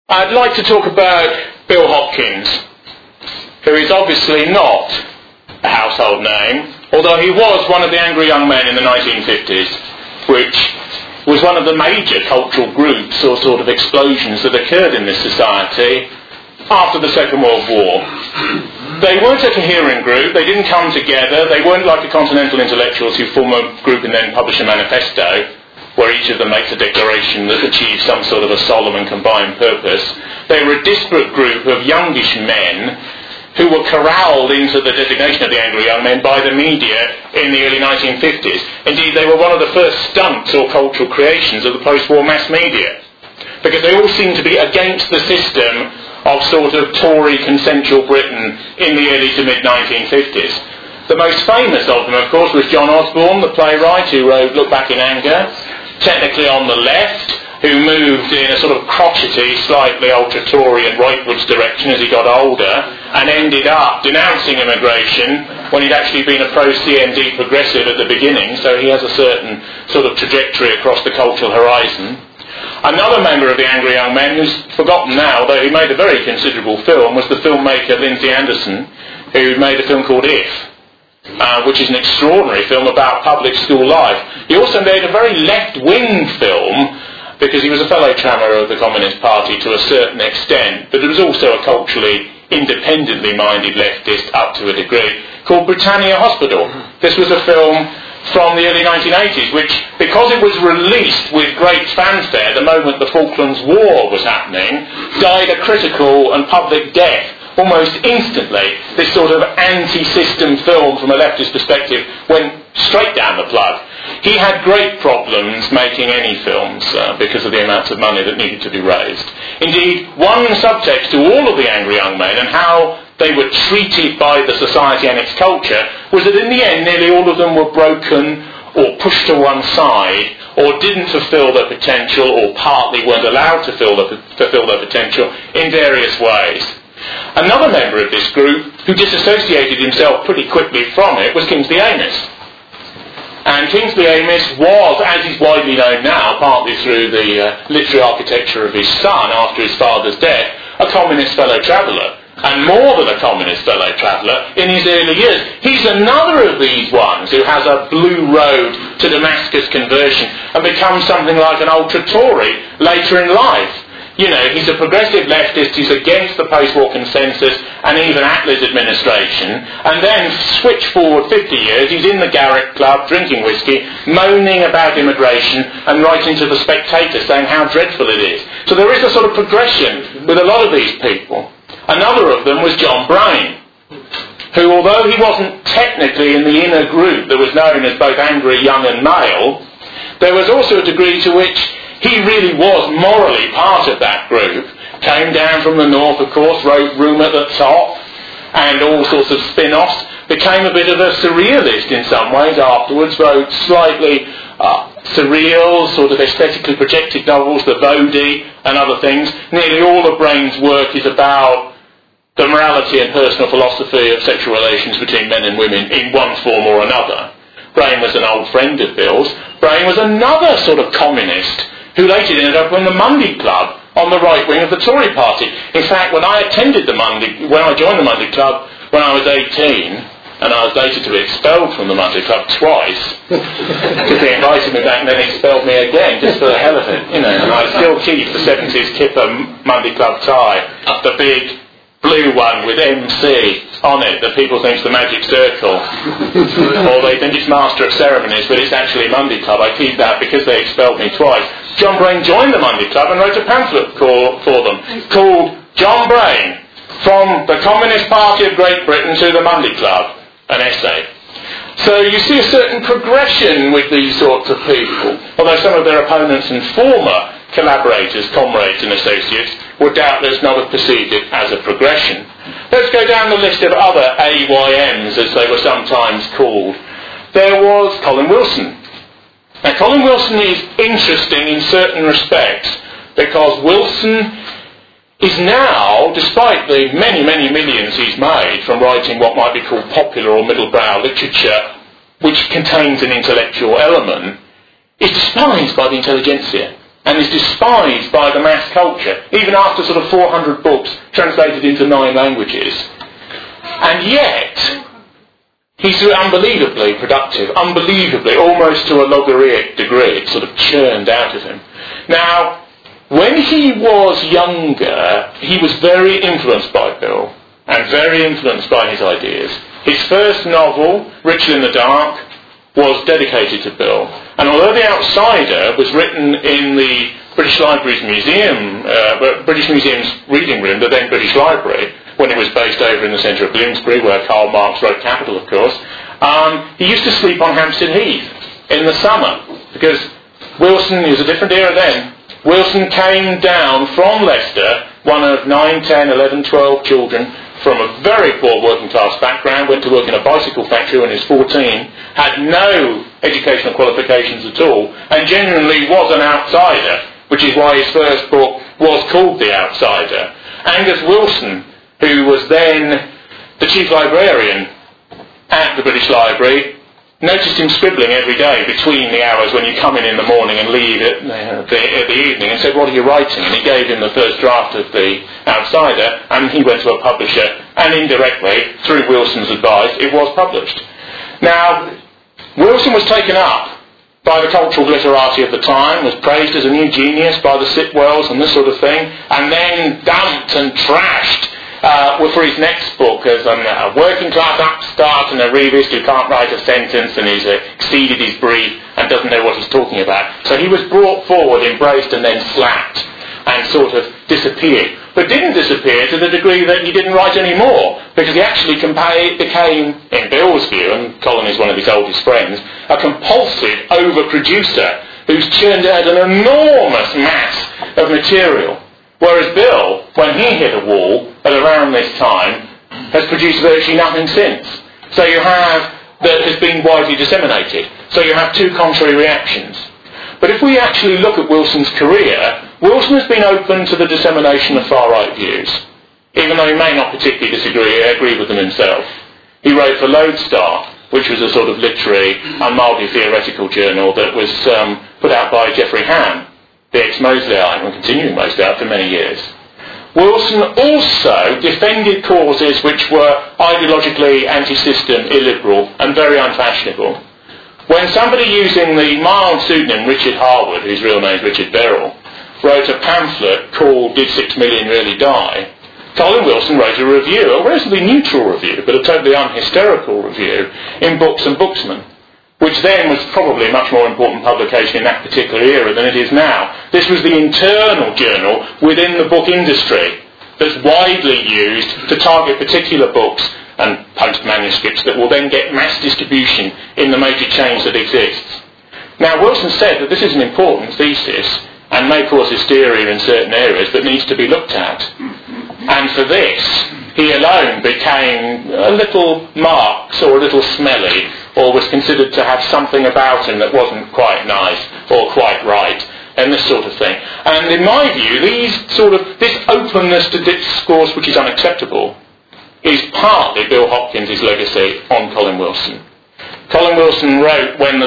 I'd like to talk about Bill Hopkins, who is obviously not a household name, although he was one of the angry young men in the 1950s, which was one of the major cultural groups or sort of explosions that occurred in this society after the Second World War. They weren't a coherent group, they didn't come together, they weren't like the Continental intellectuals who form a group and then publish a manifesto, where each of them makes a declaration that achieves some sort of a solemn and combined purpose. They were a disparate group of youngish men who were corralled into the designation of the angry young men by the media in the early 1950s. Indeed, they were one of the first stunts or cultural creations of the post-war mass media, because they all seemed to be against the system of sort of Tory consensual Britain in the early to mid-1950s. The most famous of them, of course, was John Osborne, the playwright who wrote Look Back in Anger, technically on the left, who moved in a sort of crotchety, slightly ultra-Tory and rightwards direction as he got older, and ended up denouncing immigration when he'd actually been a pro-CND progressive at the beginning, so he has a certain sort of trajectory across the cultural horizon. Another member of the angry young men, who's forgotten now, though he made a very considerable film, was the filmmaker Lindsay Anderson, who made a film called If, which is an extraordinary film about public school life. He also made a very left-wing film, because he was a fellow trammer of the Communist Party to a certain extent, but he was also a culturally independently minded leftist up to a degree, called Britannia Hospital. This was a film from the early 1980s, which, because it was released with great fanfare the moment the Falklands War was happening, died a critical and public death almost instantly. This sort of anti-system film from a leftist perspective went straight down the plug. He had great problems making any films because of the amounts of money that needed to be raised. Indeed, one subtext to all of the angry young men and how they were treated by the society and its culture was that in the end nearly all of them were broken or pushed to one side or didn't fulfil their potential or partly weren't allowed to fulfil their potential in various ways. Another member of this group who disassociated himself pretty quickly from it was Kingsley Amis. And Kingsley Amis was, as is widely known now, partly through the literary architecture of his son after his father's death, a communist fellow traveller. And more than a communist fellow traveller in his early years. He's another of these ones who has a blue road to Damascus conversion and becomes something like an ultra-Tory later in life. You know, he's a progressive leftist, he's against the post-war consensus and even Attlee's administration, and then switch forward 50 years, he's in the Garrick Club drinking whiskey, moaning about immigration and writing to the Spectator saying how dreadful it is. So there is a sort of progression with a lot of these people. Another of them was John Brain, who, although he wasn't technically in the inner group that was known as both angry, young and male, there was also a degree to which he really was morally part of that group. Came down from the north, of course, wrote Room at the Top and all sorts of spin-offs. Became a bit of a surrealist in some ways afterwards, wrote slightly surreal, sort of aesthetically projected novels, The Bodhi and other things. Nearly all of Brain's work is about the morality and personal philosophy of sexual relations between men and women in one form or another. Brain was an old friend of Bill's. Brain was another sort of communist who later ended up in the Monday Club on the right wing of the Tory party. In fact, when I joined the Monday Club when I was 18, and I was later to be expelled from the Monday Club twice, because they invited me back and then expelled me again, just for the hell of it, you know, and I still keep the 70s Kipper Monday Club tie, the big blue one with MC on it that people think is the Magic Circle, or they think it's Master of Ceremonies, but it's actually Monday Club. I keep that because they expelled me twice. John Brain joined the Monday Club and wrote a pamphlet for them called John Brain, From the Communist Party of Great Britain to the Monday Club, an essay. So you see a certain progression with these sorts of people, although some of their opponents and former collaborators, comrades and associates would doubtless not have perceived it as a progression. Let's go down the list of other AYMs, as they were sometimes called. There was Colin Wilson. Now, Colin Wilson is interesting in certain respects because Wilson is now, despite the many, many millions he's made from writing what might be called popular or middle-brow literature, which contains an intellectual element, is despised by the intelligentsia. and is despised by the mass culture, even after sort of 400 books translated into 9 languages. And yet, he's unbelievably productive, unbelievably, almost to a logarithmic degree. It's sort of churned out of him. Now, when he was younger, he was very influenced by Bill, and very influenced by his ideas. His first novel, Ritual in the Dark, was dedicated to Bill. And although The Outsider was written in the British Library's museum, British Museum's reading room, the then British Library, when it was based over in the centre of Bloomsbury, where Karl Marx wrote Capital, of course, he used to sleep on Hampstead Heath in the summer, because Wilson, it was a different era then, Wilson came down from Leicester, one of 9, 10, 11, 12 children, from a very poor working class background, went to work in a bicycle factory when he was 14, had no educational qualifications at all, and genuinely was an outsider, which is why his first book was called The Outsider. Angus Wilson, who was then the chief librarian at the British Library, noticed him scribbling every day between the hours when you come in the morning and leave at the evening, and said, "What are you writing?" And he gave him the first draft of The Outsider, and he went to a publisher, and indirectly, through Wilson's advice, it was published. Now, Wilson was taken up by the cultural glitterati of the time, was praised as a new genius by the Sitwells and this sort of thing, and then dumped and trashed for his next book as a working-class upstart and a revist who can't write a sentence and he's exceeded his brief and doesn't know what he's talking about. So he was brought forward, embraced and then slapped and sort of disappeared. But didn't disappear to the degree that he didn't write any more, because he actually became, in Bill's view, and Colin is one of his oldest friends, a compulsive overproducer who's churned out an enormous mass of material. Whereas Bill, when he hit a wall at around this time, has produced virtually nothing since. So you have, that has been widely disseminated. So you have two contrary reactions. But if we actually look at Wilson's career, Wilson has been open to the dissemination of far-right views, even though he may not particularly agree with them himself. He wrote for Lodestar, which was a sort of literary and mildly theoretical journal that was put out by Geoffrey Ham, the ex-Mosleyite, and continuing Mosleyite for many years. Wilson also defended causes which were ideologically anti-system, illiberal, and very unfashionable. When somebody using the mild pseudonym Richard Harwood, whose real name is Richard Beryl, wrote a pamphlet called Did 6 Million Really Die?, Colin Wilson wrote a review, a relatively neutral review, but a totally unhysterical review, in Books and Booksman, which then was probably a much more important publication in that particular era than it is now. This was the internal journal within the book industry that's widely used to target particular books and post manuscripts that will then get mass distribution in the major chains that exists. Now, Wilson said that this is an important thesis and may cause hysteria in certain areas, but needs to be looked at. And for this, he alone became a little marks or a little smelly, or was considered to have something about him that wasn't quite nice or quite right, and this sort of thing. And in my view, this openness to discourse which is unacceptable is partly Bill Hopkins' legacy on Colin Wilson. Colin Wilson wrote when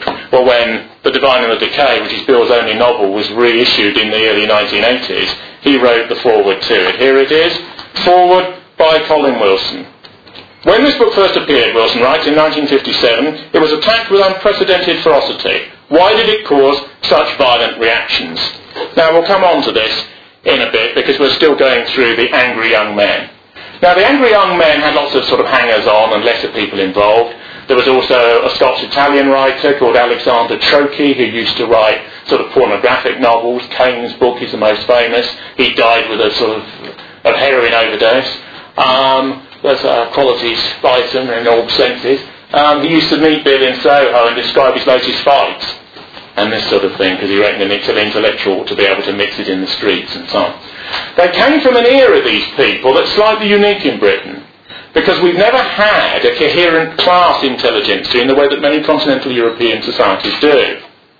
The Divine and the Decay, which is Bill's only novel, was reissued in the early 1980s, he wrote the foreword to it. Here it is, foreword by Colin Wilson. When this book first appeared, Wilson writes, in 1957, it was attacked with unprecedented ferocity. Why did it cause such violent reactions? Now, we'll come on to this in a bit, because we're still going through The Angry Young Men. Now, The Angry Young Men had lots of sort of hangers-on and lesser people involved. There was also a Scots-Italian writer called Alexander Trocchi, who used to write sort of pornographic novels. Cain's book is the most famous. He died with a sort of heroin overdose. There's quality spice in all senses. He used to meet Bill in Soho and describe his latest fights and this sort of thing, because he reckoned an intellectual to be able to mix it in the streets and so on. They came from an era, these people, that's slightly unique in Britain, because we've never had a coherent class intelligentsia in the way that many continental European societies do.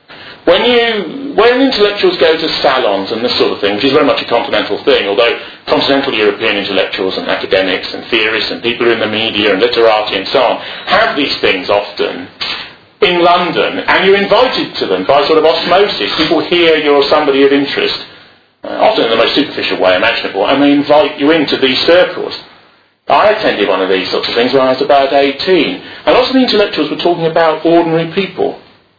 When intellectuals go to salons and this sort of thing, which is very much a continental thing, although continental European intellectuals and academics and theorists and people in the media and literati and so on have these things often, in London, and you're invited to them by sort of osmosis. People hear you're somebody of interest, often in the most superficial way imaginable, and they invite you into these circles. I attended one of these sorts of things when I was about 18, and lots of the intellectuals were talking about ordinary people.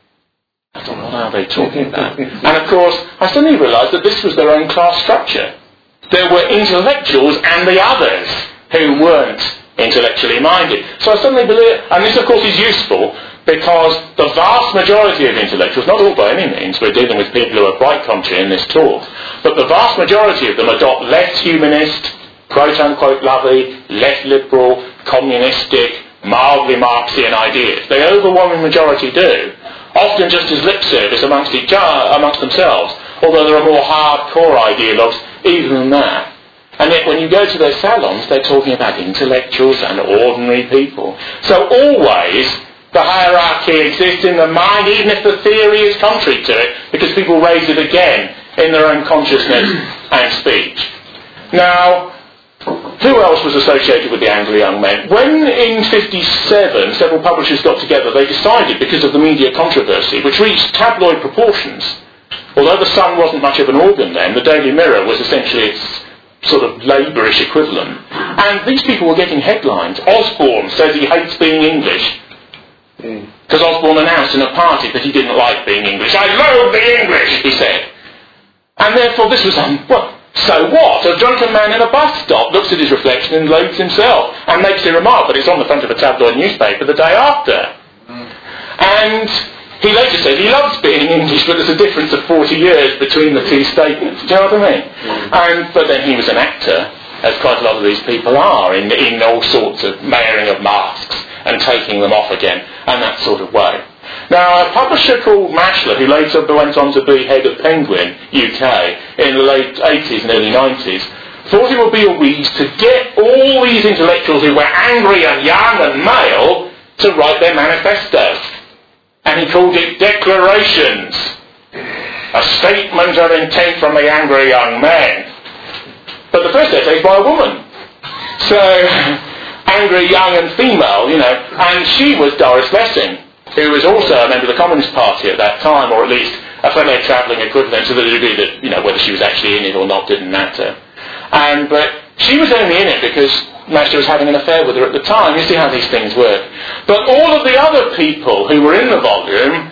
I thought, what are they talking about? And of course, I suddenly realised that this was their own class structure. There were intellectuals and the others who weren't intellectually minded. So I suddenly believe, and this of course is useful, because the vast majority of intellectuals, not all by any means, we're dealing with people who are quite contrary in this talk, but the vast majority of them adopt less humanist, quote-unquote lovey, less liberal, communistic, mildly Marxian ideas. The overwhelming majority do, often just as lip service amongst themselves, although there are more hardcore ideologues even than that. And yet when you go to their salons, they're talking about intellectuals and ordinary people. So always the hierarchy exists in the mind, even if the theory is contrary to it, because people raise it again in their own consciousness and speech. Now, who else was associated with the Angry Young Men? When in 1957 several publishers got together, they decided, because of the media controversy, which reached tabloid proportions, although the Sun wasn't much of an organ then, the Daily Mirror was essentially its sort of labourish equivalent. And these people were getting headlines. Osborne says he hates being English. Because Osborne announced in a party that he didn't like being English. I loathe the English, he said. And therefore this was well, so what? A drunken man in a bus stop looks at his reflection and loathes himself and makes a remark, but it's on the front of a tabloid newspaper the day after. And he later says he loves being English, but there's a difference of 40 years between the two statements. Do you know what I mean? But then he was an actor, as quite a lot of these people are, in all sorts of layering of masks and taking them off again, and that sort of way. Now, a publisher called Mashler, who later went on to be head of Penguin, UK, in the late 80s and early 90s, thought it would be a wheeze to get all these intellectuals who were angry and young and male to write their manifesto. And he called it Declarations, a statement of intent from the angry young men. But the first essay is by a woman. So, angry, young and female, and she was Doris Lessing, who was also a member of the Communist Party at that time, or at least a fellow travelling equivalent, to the degree that, whether she was actually in it or not didn't matter. But she was only in it because Mashler was having an affair with her at the time. You see how these things work. But all of the other people who were in the volume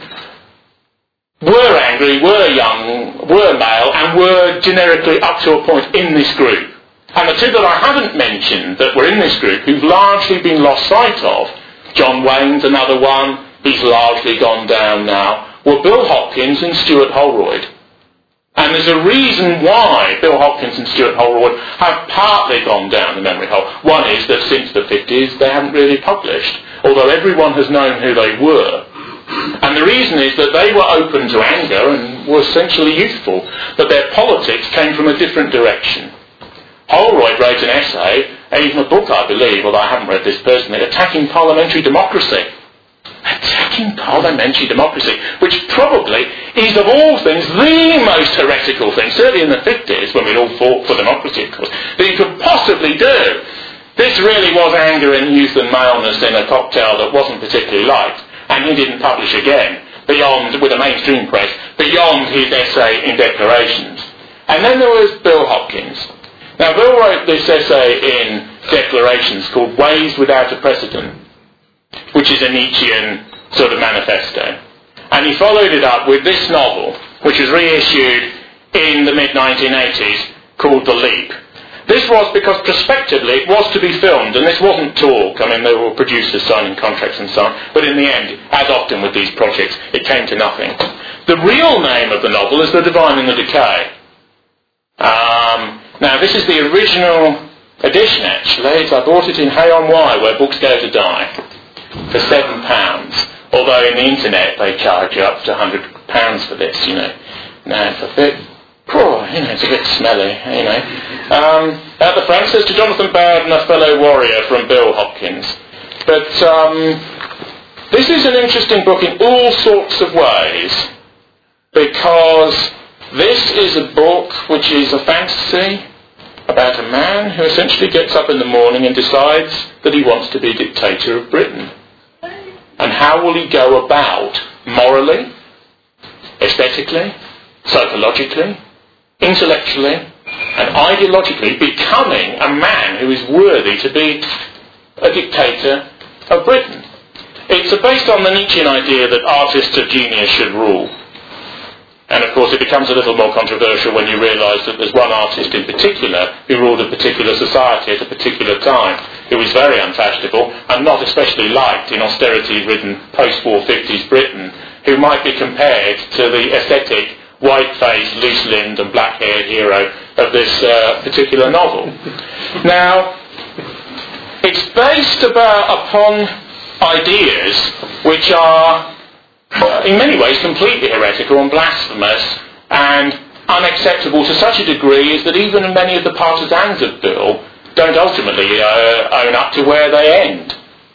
were angry, were young, were male, and were generically up to a point in this group. And the two that I haven't mentioned that were in this group, who've largely been lost sight of, John Wayne's another one, he's largely gone down now, were Bill Hopkins and Stuart Holroyd. And there's a reason why Bill Hopkins and Stuart Holroyd have partly gone down the memory hole. One is that since the 50s they haven't really published, although everyone has known who they were. And the reason is that they were open to anger and were essentially youthful, but their politics came from a different direction. Holroyd wrote an essay, even a book I believe, although I haven't read this personally, attacking parliamentary democracy. Attacking parliamentary democracy, which probably is of all things the most heretical thing, certainly in the 50s when we all fought for democracy of course, that you could possibly do. This really was anger and youth and maleness in a cocktail that wasn't particularly liked, and he didn't publish again, with a mainstream press, beyond his essay in Declarations. And then there was Bill Hopkins. Now Bill wrote this essay in Declarations called Ways Without a Precedent, which is a Nietzschean sort of manifesto. And he followed it up with this novel, which was reissued in the mid-1980s, called The Leap. This was because prospectively it was to be filmed, and this wasn't talk. There were producers signing contracts and so on, but in the end, as often with these projects, it came to nothing. The real name of the novel is The Divine and the Decay. Now, this is the original edition, actually. I bought it in Hay-on-Wye, where books go to die, for £7. Although in the internet they charge you up to £100 for this, Now it's a bit poor, it's a bit smelly, At the front says to Jonathan Bowden, a fellow warrior from Bill Hopkins. But this is an interesting book in all sorts of ways, because this is a book which is a fantasy about a man who essentially gets up in the morning and decides that he wants to be dictator of Britain. And how will he go about morally, aesthetically, psychologically, intellectually, and ideologically becoming a man who is worthy to be a dictator of Britain? It's based on the Nietzschean idea that artists of genius should rule. And of course it becomes a little more controversial when you realise that there's one artist in particular who ruled a particular society at a particular time, who was very unfashionable and not especially liked in austerity-ridden post-war 50s Britain, who might be compared to the aesthetic, white-faced, loose-limbed and black-haired hero of this particular novel. Now, it's based upon ideas which are in many ways completely heretical and blasphemous and unacceptable to such a degree as that even many of the partisans of Bill don't ultimately own up to where they end.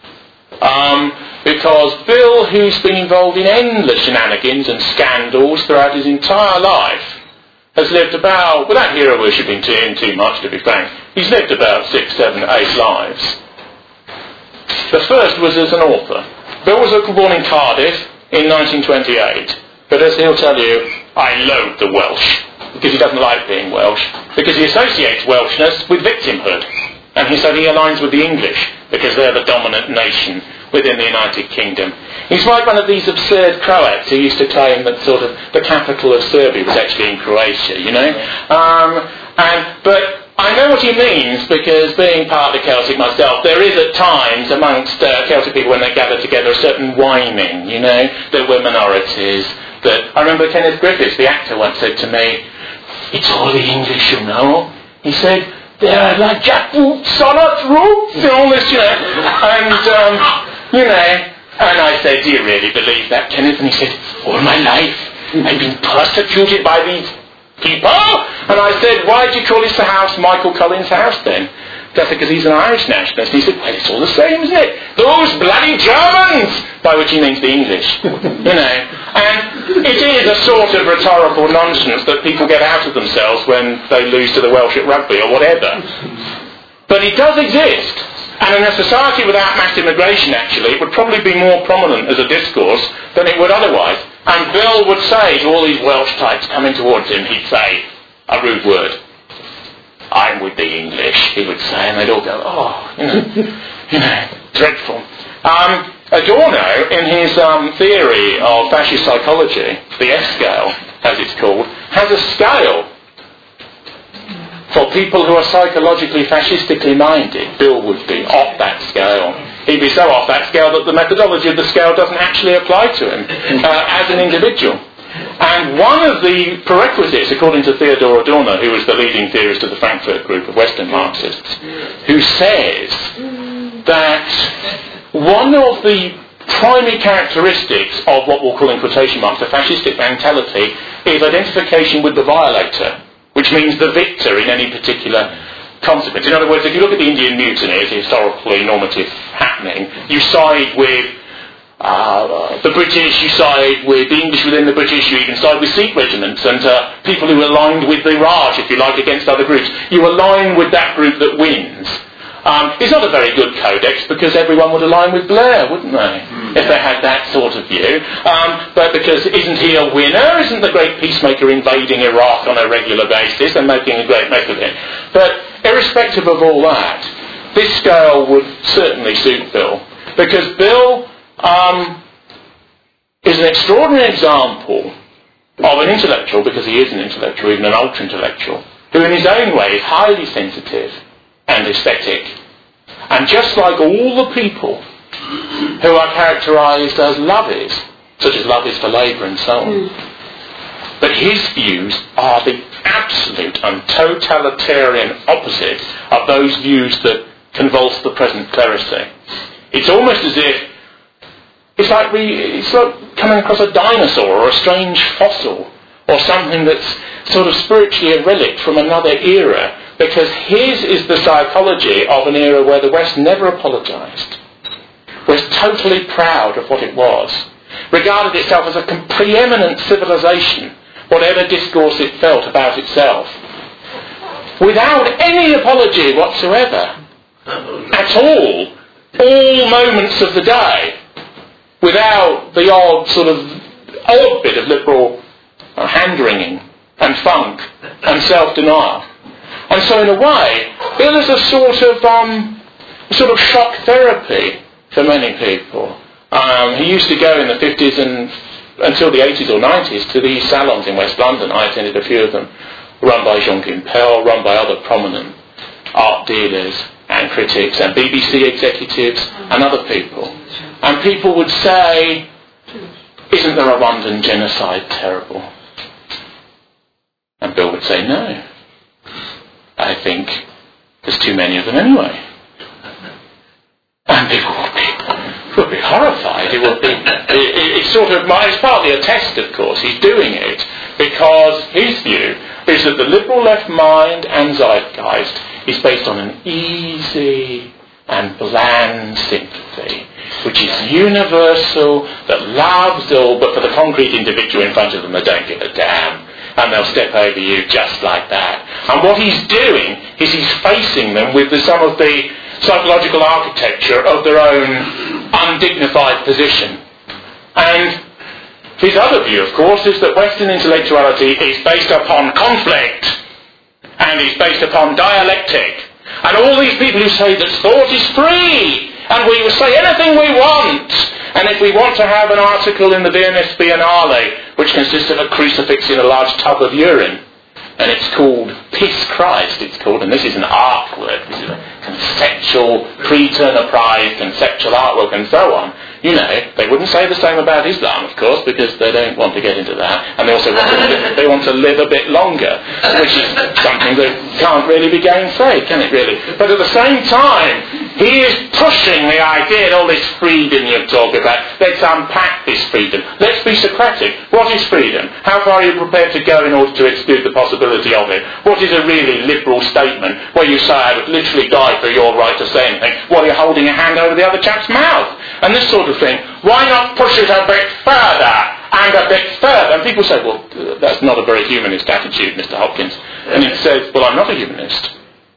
Because Bill, who's been involved in endless shenanigans and scandals throughout his entire life, has lived about, without hero worshipping too much to be frank, he's lived about 6, 7, 8 lives. The first was as an author. Bill was born in Cardiff in 1928, but as he'll tell you, I loathe the Welsh, because he doesn't like being Welsh, because he associates Welshness with victimhood, and so he aligns with the English, because they're the dominant nation within the United Kingdom. He's like one of these absurd Croats who used to claim that sort of the capital of Serbia was actually in Croatia, you know. But I know what he means, because being partly Celtic myself, there is at times amongst Celtic people when they gather together a certain whining, you know, that we're minorities. That I remember Kenneth Griffiths, the actor, once said to me, "It's all the English, you know." He said, "They're like jackboots on our throats and all this, you know." And, you know, and I said, "Do you really believe that, Kenneth?" And he said, "All my life I've been persecuted by these people." And I said, "Why do you call this the house Michael Collins' house then?" I said, "Because he's an Irish nationalist." And he said, "Well, it's all the same, isn't it? Those bloody Germans!" By which he means the English. You know. And it is a sort of rhetorical nonsense that people get out of themselves when they lose to the Welsh at rugby or whatever. But it does exist. And in a society without mass immigration, actually, it would probably be more prominent as a discourse than it would otherwise. And Bill would say to all these Welsh types coming towards him, he'd say a rude word. "I'm with the English," he would say, and they'd all go, "Oh, you know, dreadful." Adorno, in his theory of fascist psychology, the F-scale, as it's called, has a scale for people who are psychologically fascistically minded. Bill would be off that scale. He'd be so off that scale that the methodology of the scale doesn't actually apply to him as an individual. And one of the prerequisites, according to Theodor Adorno, who was the leading theorist of the Frankfurt group of Western Marxists, who says that one of the primary characteristics of what we'll call in quotation marks the fascistic mentality is identification with the violator, which means the victor in any particular consequence. In other words, if you look at the Indian Mutiny as a historically normative happening, you side with the British, you side with the English within the British, you even side with Sikh regiments and people who aligned with the Raj, if you like, against other groups. You align with that group that wins. It's not a very good codex because everyone would align with Blair, wouldn't they? If they had that sort of view. But because isn't he a winner? Isn't the great peacemaker invading Iraq on a regular basis and making a great mess of it? But irrespective of all that, this scale would certainly suit Bill. Because Bill is an extraordinary example of an intellectual, because he is an intellectual, even an ultra-intellectual, who in his own way is highly sensitive and aesthetic. And just like all the people who are characterised as lovies, such as lovies for labour and so on, but his views are the absolute and totalitarian opposite of those views that convulse the present clerisy. It's almost as if it's like coming across a dinosaur or a strange fossil or something that's sort of spiritually a relic from another era, because his is the psychology of an era where the West never apologised, was totally proud of what it was, regarded itself as a preeminent civilization, whatever discourse it felt about itself, without any apology whatsoever, at all moments of the day, without the odd bit of liberal hand-wringing and funk and self-denial. And so in a way, Bill is a sort of shock therapy for many people. He used to go in the 50s and until the 80s or 90s to these salons in West London. I attended a few of them, run by Jean Gimpel, run by other prominent art dealers and critics and BBC executives and other people. And people would say, isn't the Rwandan genocide terrible? And Bill would say, no. I think there's too many of them anyway. And people would be horrified. It's partly a test, of course. He's doing it because his view is that the liberal left mind and zeitgeist is based on an easy and bland sympathy, which is universal, that loves all, but for the concrete individual in front of them, they don't give a damn. And they'll step over you just like that. And what he's doing is he's facing them with some of the psychological architecture of their own undignified position. And his other view, of course, is that Western intellectuality is based upon conflict and is based upon dialectic. And all these people who say that thought is free and we will say anything we want. And if we want to have an article in the Viennese Biennale which consists of a crucifix in a large tub of urine, and it's called Peace Christ, it's called, and this is an artwork, this is a conceptual, pre-Turner Prize conceptual artwork and so on. You know, they wouldn't say the same about Islam, of course, because they don't want to get into that, and they also want to live a bit longer, which is something that can't really be gainsaid, can it really? But at the same time, he is pushing the idea, all this freedom you talk about. Let's unpack this freedom. Let's be Socratic. What is freedom? How far are you prepared to go in order to exclude the possibility of it? What is a really liberal statement where you say, I would literally die for your right to say anything, while you're holding a hand over the other chap's mouth? And this sort of thing. Why not push it a bit further and a bit further? And people say, well, that's not a very humanist attitude, Mr. Hopkins. And he says, well, I'm not a humanist.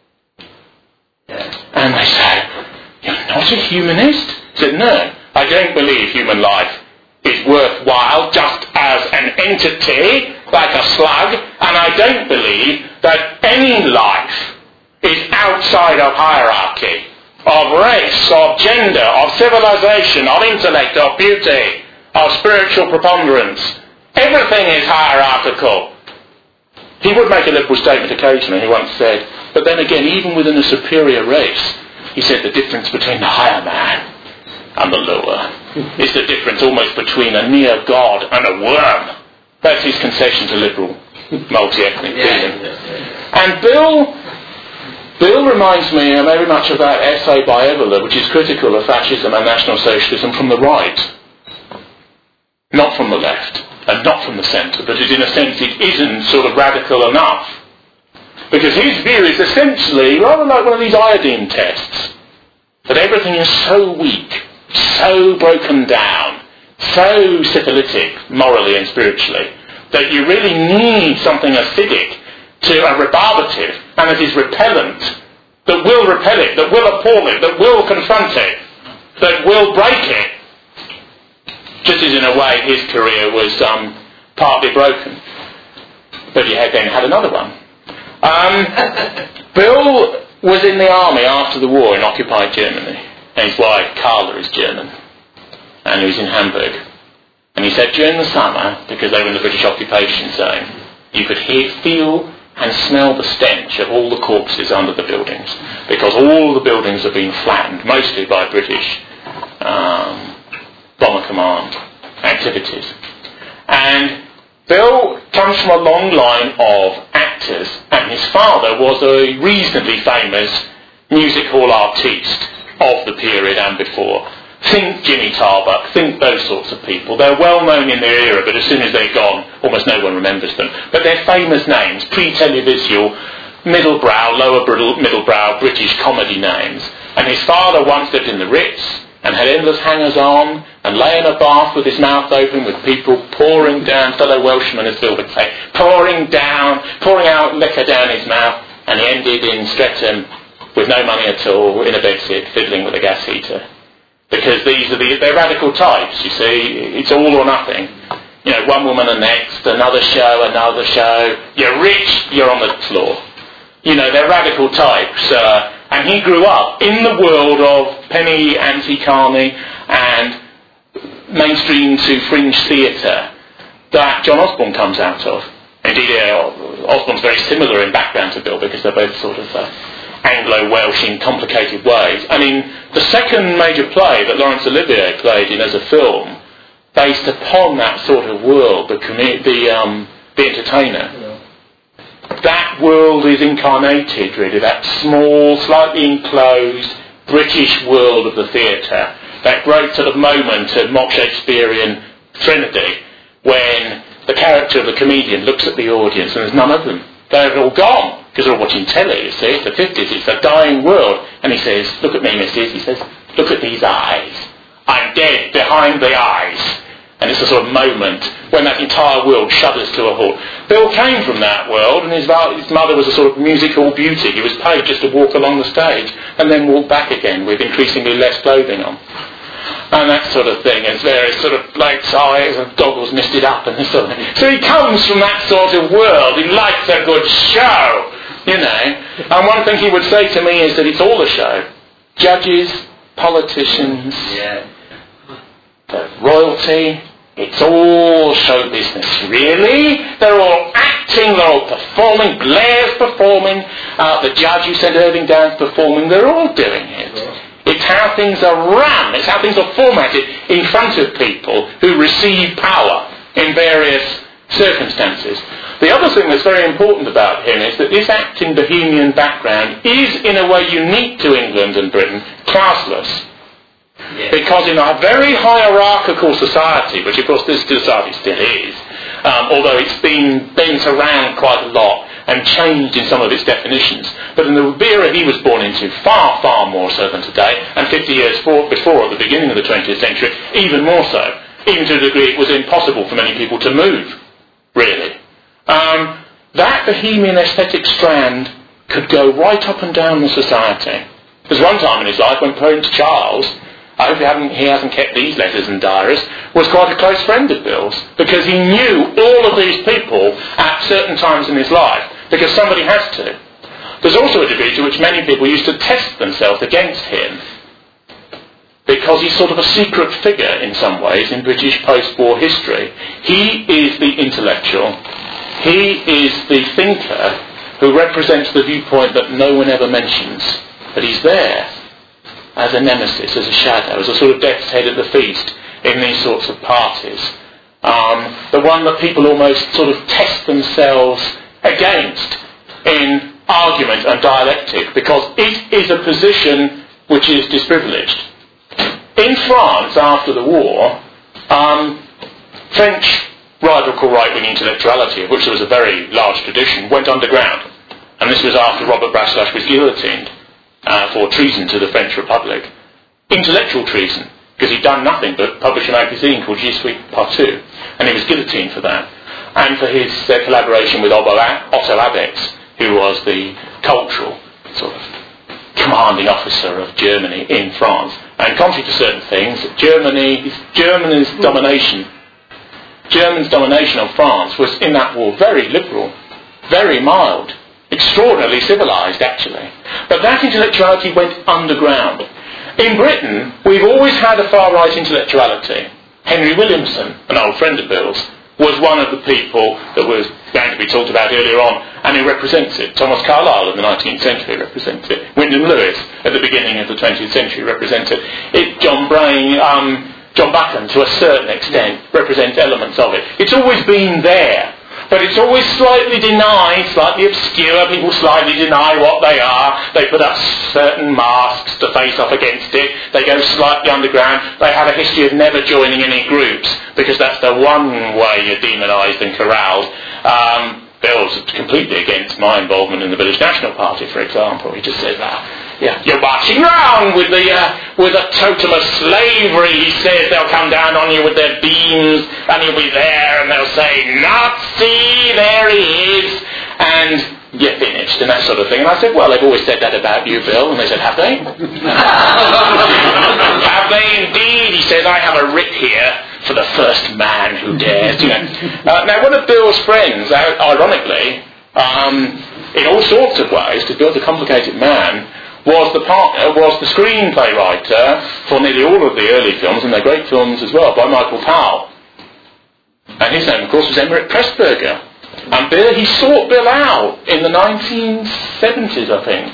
And they say, you're not a humanist? He said, no, I don't believe human life is worthwhile just as an entity, like a slug, and I don't believe that any life is outside of hierarchy, of race, of gender, of civilization, of intellect, of beauty, of spiritual preponderance. Everything is hierarchical. He would make a liberal statement occasionally. He once said, but then again, even within a superior race, he said the difference between the higher man and the lower is the difference almost between a near god and a worm. That's his concession to liberal multi-ethnic feeling. And Bill reminds me very much of that essay by Evola, which is critical of fascism and National Socialism from the right, not from the left, and not from the centre, but in a sense it isn't sort of radical enough. Because his view is essentially rather like one of these iodine tests, that everything is so weak, so broken down, so syphilitic, morally and spiritually, that you really need something acidic, a rebarbative, and that is repellent, that will repel it, that will appall it, that will confront it, that will break it. Just as in a way his career was partly broken. But he then had another one. Bill was in the army after the war in occupied Germany, and his wife Carla is German, and he was in Hamburg. And he said during the summer, because they were in the British occupation zone, you could feel and smell the stench of all the corpses under the buildings, because all the buildings have been flattened, mostly by British bomber command activities. And Bill comes from a long line of actors, and his father was a reasonably famous music hall artiste of the period and before. Think Jimmy Tarbuck, think those sorts of people. They're well known in their era, but as soon as they're gone, almost no one remembers them. But they're famous names, pre-televisual, middle-brow, lower-middle-brow British comedy names. And his father once lived in the Ritz and had endless hangers-on and lay in a bath with his mouth open with people pouring down, fellow Welshmen as Bill would say, pouring out liquor down his mouth, and he ended in Streatham with no money at all, in a bedsit, fiddling with a gas heater. Because they're radical types, you see. It's all or nothing. You know, one woman and next, another show. You're rich, you're on the floor. You know, they're radical types. And he grew up in the world of penny ante-carny and mainstream to fringe theatre that John Osborne comes out of. Indeed, Osborne's very similar in background to Bill because they're both sort of Anglo-Welsh in complicated ways. I mean, the second major play that Laurence Olivier played in as a film, based upon that sort of world, the Entertainer. Yeah. That world is incarnated, really, that small, slightly enclosed British world of the theatre. That great sort of moment of mock Shakespearean Trinity when the character of the comedian looks at the audience and there's none of them. They're all gone because they're all watching telly, you see. It's the 50s, it's a dying world. And he says, look at me, missus. He says, look at these eyes. I'm dead behind the eyes. And it's a sort of moment when that entire world shudders to a halt. Bill came from that world, and his mother was a sort of musical beauty. He was paid just to walk along the stage and then walk back again with increasingly less clothing on. And that sort of thing. It's various sort of lights, eyes, and goggles misted up and this sort of thing. So he comes from that sort of world. He likes a good show, you know. And one thing he would say to me is that it's all a show. Judges, politicians, royalty, it's all show business, really. They're all acting, they're all performing. Blair's performing, the judge who sent Irving Downes performing, they're all doing it. It's how things are run, it's how things are formatted in front of people who receive power in various circumstances. The other thing that's very important about him is that this acting bohemian background is, in a way unique to England and Britain, classless. Yeah. Because in a very hierarchical society, which of course this society still is, although it's been bent around quite a lot and changed in some of its definitions, but in the era he was born into, far, far more so than today, and 50 years before, at the beginning of the 20th century, even more so, even to a degree it was impossible for many people to move, really. That bohemian aesthetic strand could go right up and down the society. There's one time in his life when Prince Charles, I hope he hasn't kept these letters and diaries, was quite a close friend of Bill's, because he knew all of these people at certain times in his life, because somebody has to. There's also a degree to which many people used to test themselves against him, because he's sort of a secret figure in some ways in British post-war history. He is the intellectual, he is the thinker who represents the viewpoint that no one ever mentions, but he's there as a nemesis, as a shadow, as a sort of death's head at the feast in these sorts of parties. The one that people almost sort of test themselves against in argument and dialectic, because it is a position which is disprivileged. In France, after the war, French radical right-wing intellectuality, of which there was a very large tradition, went underground. And this was after Robert Brasillach was guillotined for treason to the French Republic. Intellectual treason, because he'd done nothing but publish a magazine called Je suis partout, and he was guillotined for that. And for his collaboration with Otto Abetz, who was the cultural sort of commanding officer of Germany in France. And contrary to certain things, Germany's domination of France was in that war very liberal, very mild, extraordinarily civilised actually. But that intellectuality went underground. In Britain, we've always had a far-right intellectuality. Henry Williamson, an old friend of Bill's, was one of the people that was going to be talked about earlier on, and he represents it. Thomas Carlyle in the 19th century represents it. Wyndham Lewis at the beginning of the 20th century represents it. John Buchan, to a certain extent, represents elements of it. It's always been there, but it's always slightly denied, slightly obscure. People slightly deny what they are. They put up certain masks to face off against it. They go slightly underground. They have a history of never joining any groups, because that's the one way you're demonised and corralled. Bill's completely against my involvement in the British National Party, for example. He just says, you're marching round with a totem of slavery. He says they'll come down on you with their beams, and you'll be there, and they'll say, Nazi, there he is, and you're finished, and that sort of thing. And I said, well, they've always said that about you, Bill. And they said, have they? Have they indeed, he says, I have a writ here for the first man who dares, now, one of Bill's friends, ironically, in all sorts of ways, because Bill's a complicated man, was the screenplay writer for nearly all of the early films, and they're great films as well, by Michael Powell. And his name, of course, was Emmerich Pressburger. And he sought Bill out in the 1970s, I think.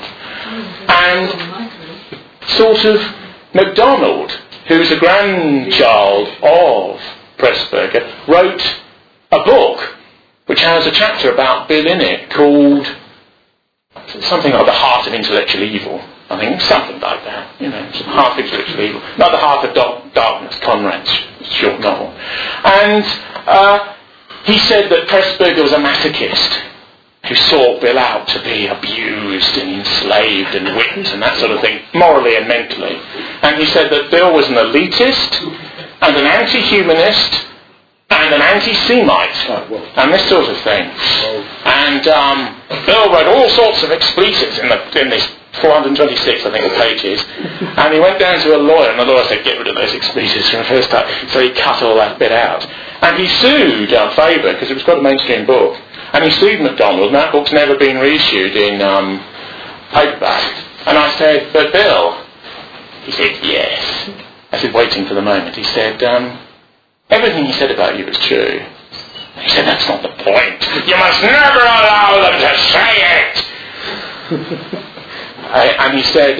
And sort of MacDonald, who's a grandchild of Pressburger, wrote a book which has a chapter about Bill in it called something like The Heart of Intellectual Evil. I think something like that, Heart of Intellectual Evil. Not The Heart of Darkness, Conrad's short novel. And he said that Pressburger was a masochist who sought Bill out to be abused and enslaved and whipped and that sort of thing, morally and mentally. And he said that Bill was an elitist and an anti-humanist and an anti-Semite and this sort of thing. And Bill wrote all sorts of expletives in this 426, I think, the pages. And he went down to a lawyer, and the lawyer said, get rid of those expletives from the first time. So he cut all that bit out. And he sued Faber, because it was quite a mainstream book. And he sued MacDonald, and that book's never been reissued in paperback. And I said, but Bill? He said, yes. I said, waiting for the moment. He said, everything he said about you was true. He said, that's not the point. You must never allow them to say it. And he said,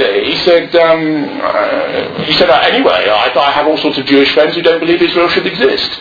anyway, I have all sorts of Jewish friends who don't believe Israel should exist.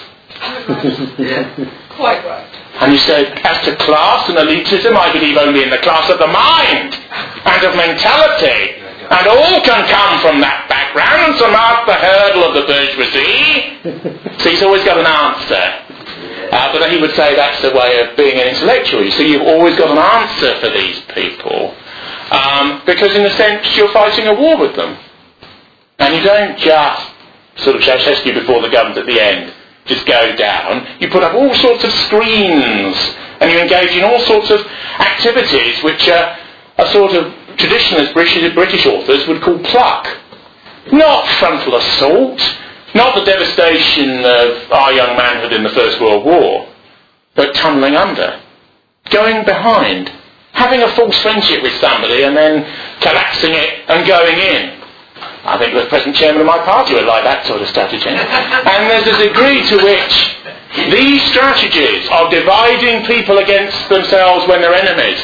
Quite right. And he said, as to class and elitism, I believe only in the class of the mind and of mentality. And all can come from that background and surmount the hurdle of the bourgeoisie. So he's always got an answer. But then he would say that's the way of being an intellectual. You see, you've always got an answer for these people. Because in a sense, you're fighting a war with them. And you don't just sort of Ceausescu before the guns at the end, just go down. You put up all sorts of screens and you engage in all sorts of activities which are sort of traditionalist British authors would call pluck. Not frontal assault, not the devastation of our young manhood in the First World War, but tunnelling under, going behind, having a false friendship with somebody and then collapsing it and going in. I think the present chairman of my party would like that sort of strategy. And there's a degree to which these strategies of dividing people against themselves when they're enemies,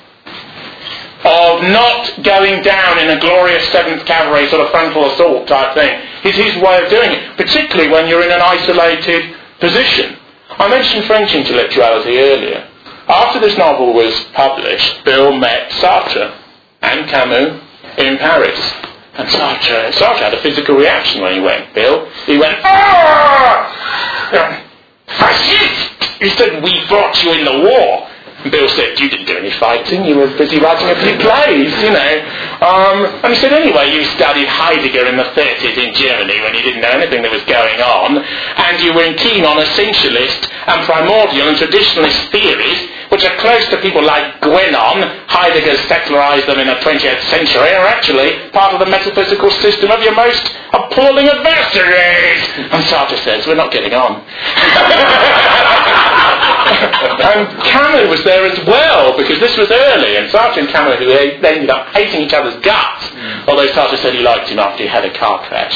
of not going down in a glorious 7th Cavalry sort of frontal assault type thing, is his way of doing it, particularly when you're in an isolated position. I mentioned French intellectuality earlier. After this novel was published, Bill met Sartre and Camus in Paris. And Sartre had a physical reaction when he went. Bill, he went, "Ah! Fascist!" He said, "We fought you in the war." And Bill said, "You didn't do any fighting, you were busy writing a few plays, And he said, "Anyway, you studied Heidegger in the 30s in Germany when you didn't know anything that was going on, and you were keen on essentialist and primordial and traditionalist theories, which are close to people like Guénon. Heidegger's secularized them in the 20th century, and are actually part of the metaphysical system of your most appalling adversaries." And Sartre says, "We're not getting on." And Camus was there as well, because this was early, and Sartre and Camus, who ended up hating each other's guts, although Sartre said he liked him after he had a car crash.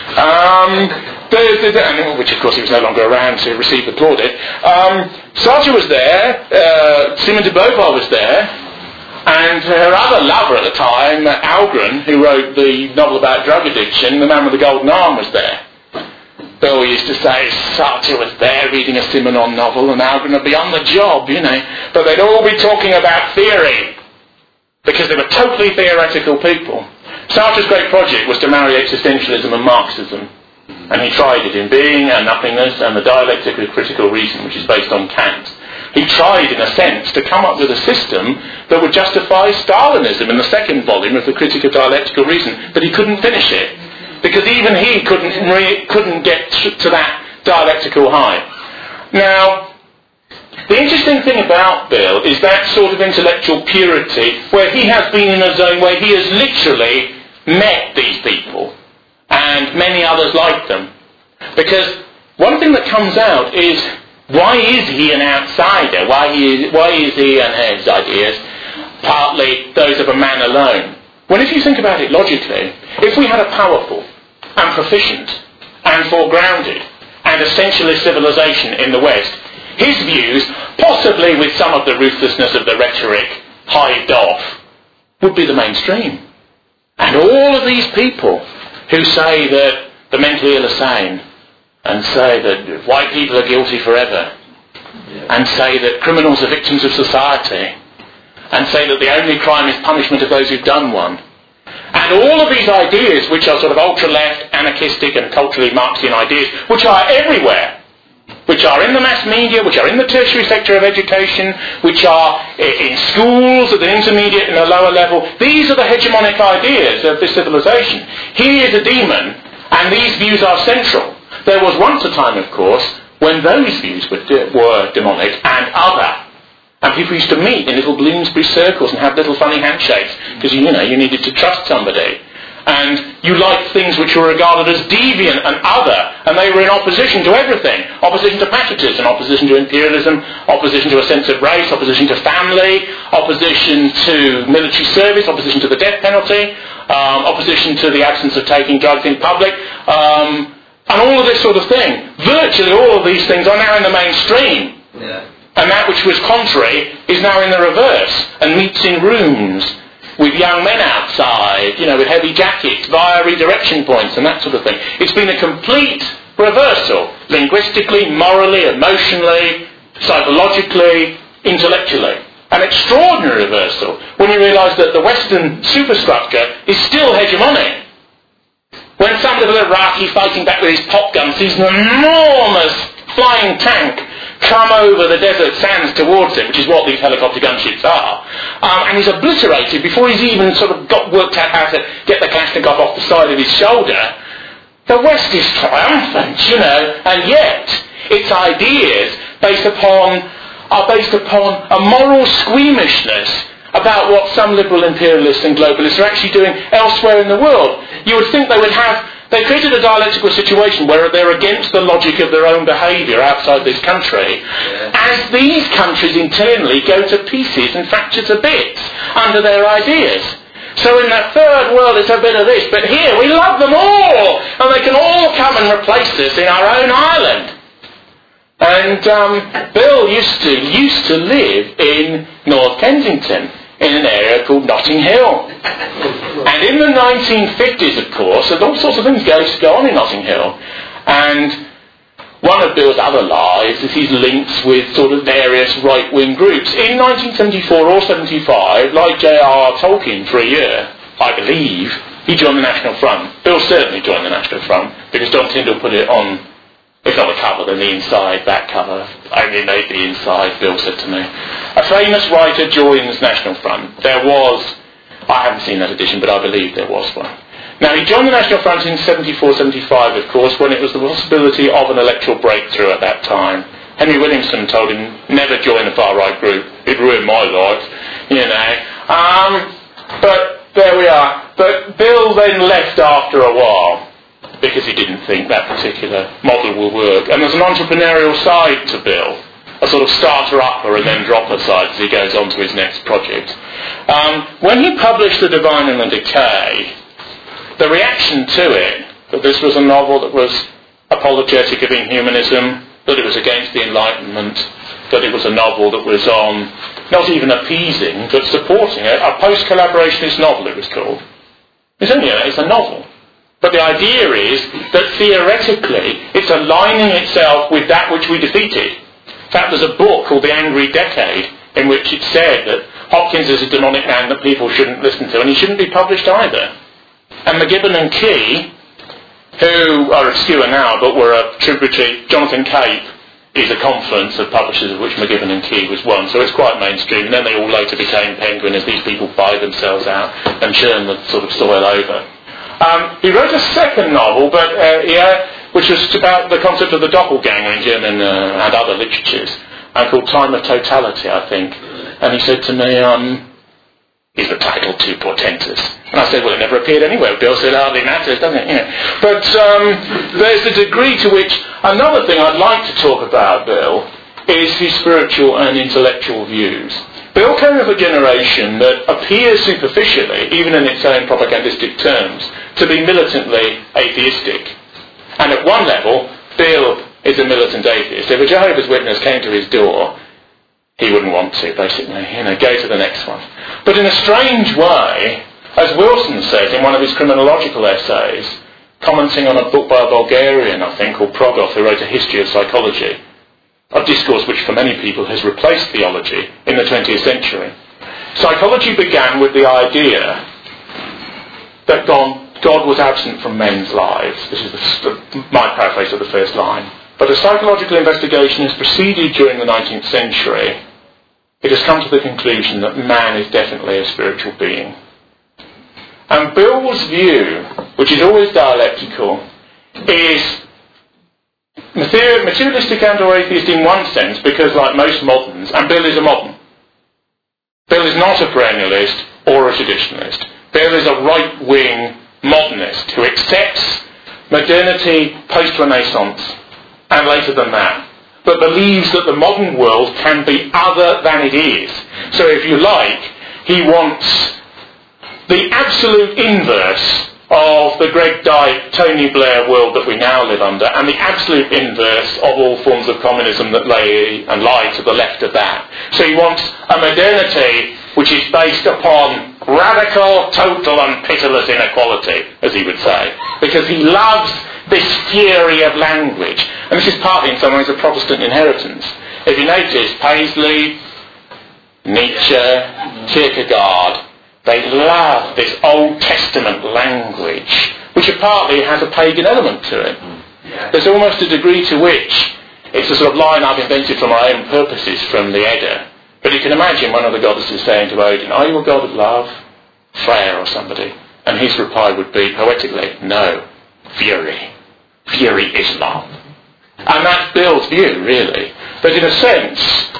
Which of course he was no longer around to receive the plaudit. Sartre was there, Simone de Beauvoir was there, and her other lover at the time, Algren, who wrote the novel about drug addiction, The Man with the Golden Arm, was there. Bill used to say Sartre was there reading a Simenon novel and Algren would be on the job, But they'd all be talking about theory, because they were totally theoretical people. Sartre's great project was to marry existentialism and Marxism. And he tried it in Being and Nothingness and the Dialectic of Critical Reason, which is based on Kant. He tried, in a sense, to come up with a system that would justify Stalinism in the second volume of the Critique of Dialectical Reason, but he couldn't finish it. Because even he couldn't get to that dialectical high. Now, the interesting thing about Bill is that sort of intellectual purity, where he has been in a zone where he has literally met these people and many others like them. Because one thing that comes out is, why is he an outsider? Why is he and his ideas partly those of a man alone? Well, if you think about it logically, if we had a powerful and proficient and foregrounded and essentialist civilization in the West, his views, possibly with some of the ruthlessness of the rhetoric hived off, would be the mainstream. And all of these people who say that the mentally ill are sane, and say that white people are guilty forever, and say that criminals are victims of society, and say that the only crime is punishment of those who've done one. And all of these ideas, which are sort of ultra-left, anarchistic and culturally Marxian ideas, which are everywhere, which are in the mass media, which are in the tertiary sector of education, which are in schools at the intermediate and the lower level, these are the hegemonic ideas of this civilization. He is a demon, and these views are central. There was once a time, of course, when those views were demonic and other. And people used to meet in little Bloomsbury circles and have little funny handshakes, because you needed to trust somebody. And you liked things which were regarded as deviant and other, and they were in opposition to everything. Opposition to patriotism, opposition to imperialism, opposition to a sense of race, opposition to family, opposition to military service, opposition to the death penalty, opposition to the absence of taking drugs in public, and all of this sort of thing. Virtually all of these things are now in the mainstream. Yeah. And that which was contrary is now in the reverse, and meets in rooms with young men outside, with heavy jackets, via redirection points and that sort of thing. It's been a complete reversal, linguistically, morally, emotionally, psychologically, intellectually. An extraordinary reversal when you realise that the Western superstructure is still hegemonic. When some little Iraqi fighting back with his pop gun sees an enormous flying tank come over the desert sands towards him, which is what these helicopter gunships are, and he's obliterated before he's even sort of got worked out how to get the Kalashnikov off the side of his shoulder, the West is triumphant, and yet its ideas are based upon a moral squeamishness about what some liberal imperialists and globalists are actually doing elsewhere in the world. You would think they created a dialectical situation where they're against the logic of their own behaviour outside this country, as these countries internally go to pieces and fracture to bits under their ideas. So in the third world it's a bit of this, but here we love them all, and they can all come and replace us in our own island. And Bill used to live in North Kensington, in an area called Notting Hill. And in the 1950s, of course, all sorts of things used to go on in Notting Hill. And one of Bill's other lies is his links with sort of various right-wing groups. In 1974 or 75, like J.R.R. Tolkien for a year, I believe, he joined the National Front. Bill certainly joined the National Front, because John Tyndall put it on, if not the cover, then the inside, back cover. Only made the inside, Bill said to me. A famous writer joins National Front. There was, I haven't seen that edition, but I believe there was one. Now, he joined the National Front in 74-75, of course, when it was the possibility of an electoral breakthrough at that time. Henry Williamson told him, never join the far-right group. It ruined my life, But there we are. But Bill then left after a while, because he didn't think that particular model will work. And there's an entrepreneurial side to Bill, a sort of starter-upper and then dropper side as he goes on to his next project. When he published The Divine and the Decay, the reaction to it, that this was a novel that was apologetic of inhumanism, that it was against the Enlightenment, that it was a novel that was on not even appeasing, but supporting it, a post-collaborationist novel it was called. It's a novel. But the idea is that theoretically it's aligning itself with that which we defeated. In fact, there's a book called The Angry Decade in which it said that Hopkins is a demonic man that people shouldn't listen to, and he shouldn't be published either. And McGibbon and Key, who are obscure now but were a tributary, Jonathan Cape is a conference of publishers of which McGibbon and Key was one, so it's quite mainstream. And then they all later became Penguin as these people buy themselves out and churn the sort of soil over. He wrote a second novel, which was about the concept of the doppelganger in German and other literatures, called Time of Totality, I think. And he said to me, is the title too portentous? And I said, well, it never appeared anywhere. Bill said, hardly matters, doesn't it? You know. But there's a degree to which... Another thing I'd like to talk about, Bill, is his spiritual and intellectual views. Bill came of a generation that appears superficially, even in its own propagandistic terms, to be militantly atheistic. And at one level, Bill is a militant atheist. If a Jehovah's Witness came to his door, he wouldn't want to, basically. You know, go to the next one. But in a strange way, as Wilson says in one of his criminological essays, commenting on a book by a Bulgarian, I think, called Progov, who wrote a history of psychology, a discourse which for many people has replaced theology in the 20th century. Psychology began with the idea that God was absent from men's lives. This is my paraphrase of the first line. But as psychological investigation has proceeded during the 19th century, it has come to the conclusion that man is definitely a spiritual being. And Bill's view, which is always dialectical, is materialistic and or atheist in one sense, because like most moderns, and Bill is a modern. Bill is not a perennialist or a traditionalist. Bill is a right-wing modernist who accepts modernity post-Renaissance and later than that, but believes that the modern world can be other than it is. So if you like, he wants the absolute inverse of the Greg Dyke, Tony Blair world that we now live under, and the absolute inverse of all forms of communism that lie to the left of that. So he wants a modernity which is based upon radical, total and pitiless inequality, as he would say, because he loves this fury of language. And this is partly, in some ways, a Protestant inheritance. If you notice, Paisley, Nietzsche, Kierkegaard, they love this Old Testament language, which partly has a pagan element to it. There's almost a degree to which it's a sort of line I've invented for my own purposes from the Edda. But you can imagine one of the goddesses saying to Odin, "Are you a god of love?" Freya or somebody. And his reply would be, poetically, "No, fury. Fury is love." And that's Bill's view, really. But in a sense,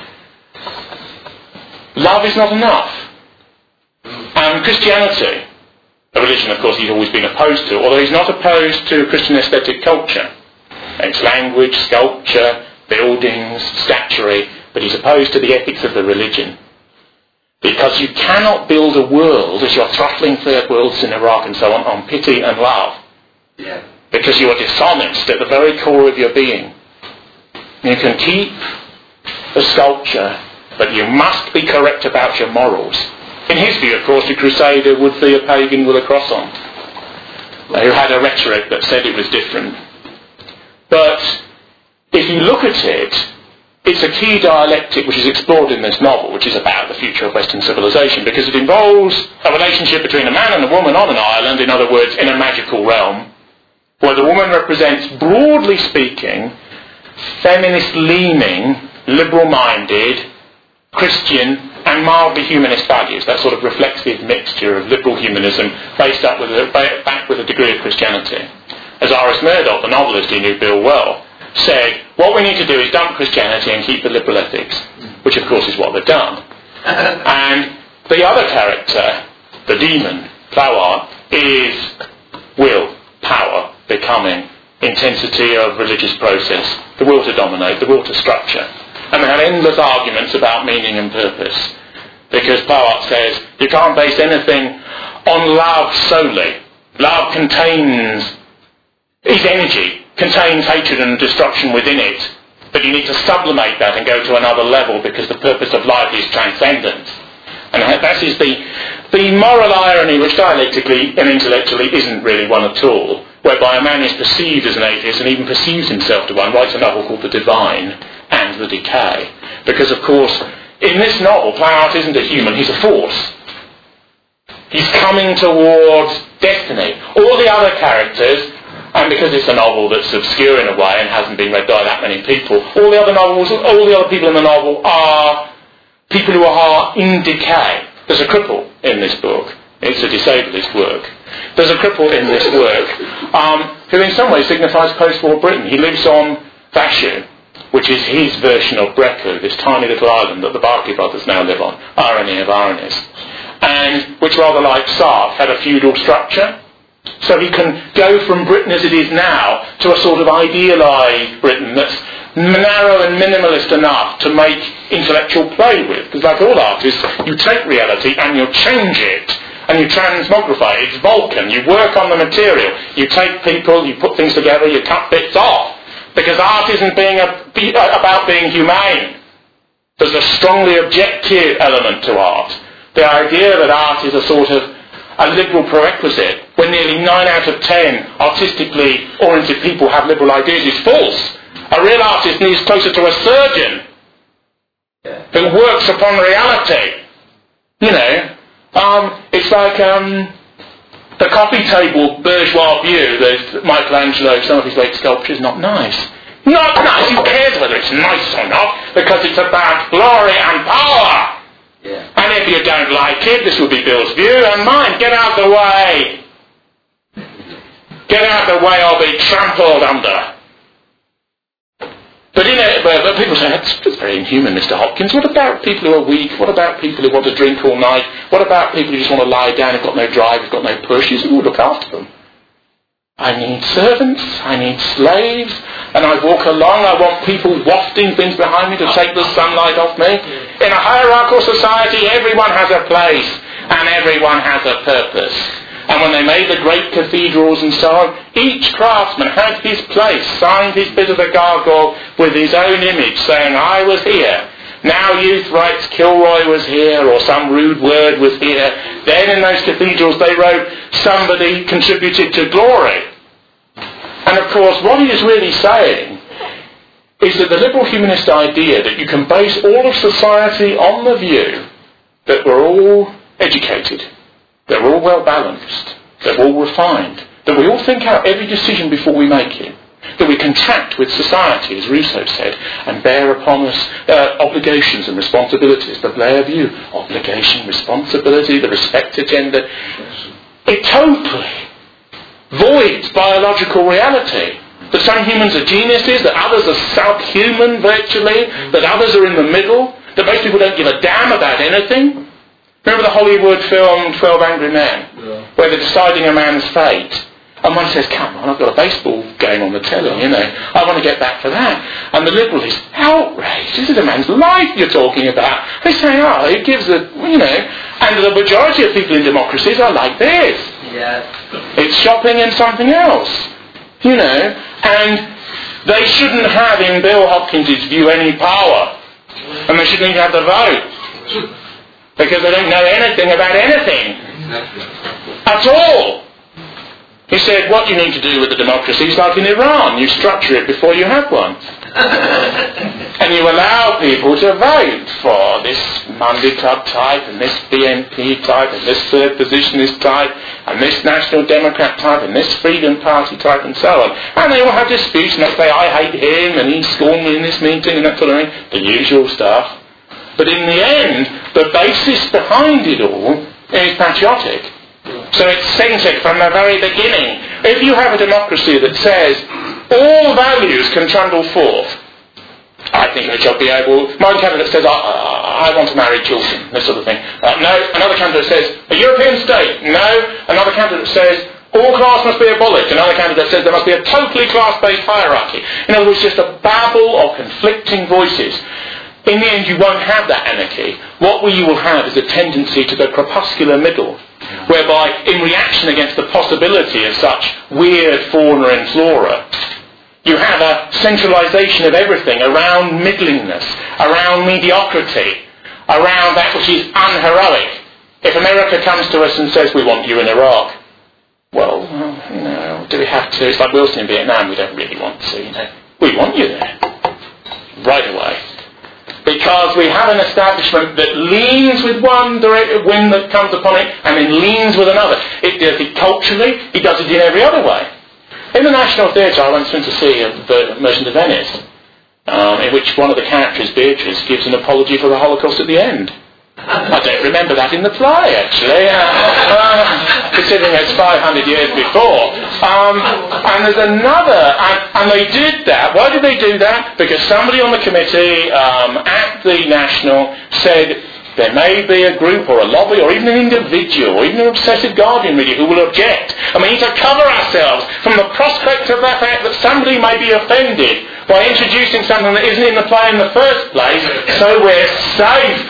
love is not enough. And Christianity, a religion, of course, he's always been opposed to, although he's not opposed to Christian aesthetic culture. It's language, sculpture, buildings, statuary, but he's opposed to the ethics of the religion. Because you cannot build a world, as you're throttling third worlds in Iraq and so on pity and love. Yeah. Because you are dishonest at the very core of your being. You can keep the sculpture, but you must be correct about your morals. In his view, of course, the Crusader would be a pagan with a cross on, who had a rhetoric that said it was different. But if you look at it, it's a key dialectic which is explored in this novel, which is about the future of Western civilization, because it involves a relationship between a man and a woman on an island, in other words, in a magical realm, where the woman represents, broadly speaking, feminist-leaning, liberal-minded, Christian and mildly humanist values, that sort of reflexive mixture of liberal humanism backed with a degree of Christianity. As R.S. Murdoch, the novelist who knew Bill well, said, what we need to do is dump Christianity and keep the liberal ethics, which of course is what they've done. And the other character, the demon, Plowart, is will, power, becoming, intensity of religious process, the will to dominate, the will to structure. And they had endless arguments about meaning and purpose. Because Plowart says, you can't base anything on love solely. Love is energy, contains hatred and destruction within it. But you need to sublimate that and go to another level, because the purpose of life is transcendence. And that is the moral irony, which dialectically and intellectually isn't really one at all, whereby a man is perceived as an atheist and even perceives himself to one, writes a novel called The Divine and the Decay. Because, of course, in this novel, Plowart isn't a human, he's a force. He's coming towards destiny. All the other characters, and because it's a novel that's obscure in a way and hasn't been read by that many people, all the other people in the novel are people who are in decay. There's a cripple in this book. It's a disabledist work. There's a cripple in this work who in some ways signifies post-war Britain. He lives on Vashu, which is his version of Brecon, this tiny little island that the Barclay brothers now live on. Irony of ironies. and which, rather like Sark, had a feudal structure. So he can go from Britain as it is now to a sort of idealised Britain that's narrow and minimalist enough to make intellectual play with. Because like all artists, you take reality and you change it and you transmogrify it. It's Vulcan. You work on the material. You take people, you put things together, you cut bits off. Because art isn't about being humane. There's a strongly objective element to art. The idea that art is a sort of a liberal prerequisite, when nearly 9 out of 10 artistically oriented people have liberal ideas, is false. A real artist needs closer to a surgeon who works upon reality. You know, it's like the coffee table bourgeois view that Michelangelo, some of his late sculptures, not nice. Not nice. Who cares whether it's nice or not? Because it's about glory and power. Yeah. And if you don't like it, this will be Bill's view and mine. Get out the way. Get out the way or be trampled under. But people say, that's very inhuman, Mr. Hopkins. What about people who are weak? What about people who want to drink all night? What about people who just want to lie down, who've got no drive, who've got no push? You say, we'll look after them. I need servants, I need slaves, and I walk along, I want people wafting things behind me to take the sunlight off me. In a hierarchical society, everyone has a place, and everyone has a purpose. And when they made the great cathedrals and so on, each craftsman had his place, signed his bit of the gargoyle with his own image, saying, I was here. Now Youth writes Kilroy was here, or some rude word was here. Then in those cathedrals they wrote, somebody contributed to glory. And of course what he is really saying is that the liberal humanist idea that you can base all of society on the view that we're all educated, that we're all well balanced, that we're all refined, that we all think out every decision before we make it, that we contract with society, as Rousseau said, and bear upon us obligations and responsibilities. The Blair view, obligation, responsibility, the respect agenda. It totally voids biological reality. That some humans are geniuses, that others are subhuman virtually, that others are in the middle, that most people don't give a damn about anything. Remember the Hollywood film 12 Angry Men, where they're deciding a man's fate? And one says, come on, I've got a baseball game on the telly, you know. I want to get back to that. And the liberal is outraged. This is a man's life you're talking about. They say, oh, it gives a, you know. And the majority of people in democracies are like this. Yes. It's shopping and something else, you know. And they shouldn't have, in Bill Hopkins' view, any power. And they shouldn't even have the vote. Because they don't know anything about anything. At all. He said, what you need to do with the democracy is like in Iran. You structure it before you have one. And you allow people to vote for this Monday Club type, and this BNP type, and this third positionist type, and this National Democrat type, and this Freedom Party type, and so on. And they all have disputes, and they say, I hate him, and he scorned me in this meeting, and that sort of thing. The usual stuff. But in the end, the basis behind it all is patriotic. So it's centred from the very beginning. If you have a democracy that says all values can trundle forth, I think it should be able. My candidate says, I want to marry children, this sort of thing. No. Another candidate says, a European state. No. Another candidate says, all class must be abolished. Another candidate says there must be a totally class-based hierarchy. In other words, just a babble of conflicting voices. In the end, you won't have that anarchy. What you will have is a tendency to the crepuscular middle, whereby, in reaction against the possibility of such weird fauna and flora, you have a centralisation of everything around middlingness, around mediocrity, around that which is unheroic. If America comes to us and says, we want you in Iraq, well, you know, do we have to? It's like Wilson in Vietnam, we don't really want to, you know. We want you there, right away. Because we have an establishment that leans with one wind that comes upon it and then leans with another. It does it culturally, it does it in every other way. In the National Theatre, I once went to see The Merchant of Venice, in which one of the characters, Beatrice, gives an apology for the Holocaust at the end. I don't remember that in the play, actually, considering it's 500 years before. And there's another, and they did that. Why did they do that? Because somebody on the committee at the National said, there may be a group or a lobby or even an individual or even an obsessive guardian reader who will object. And we need to cover ourselves from the prospect of the fact that somebody may be offended by introducing something that isn't in the play in the first place, so we're safe,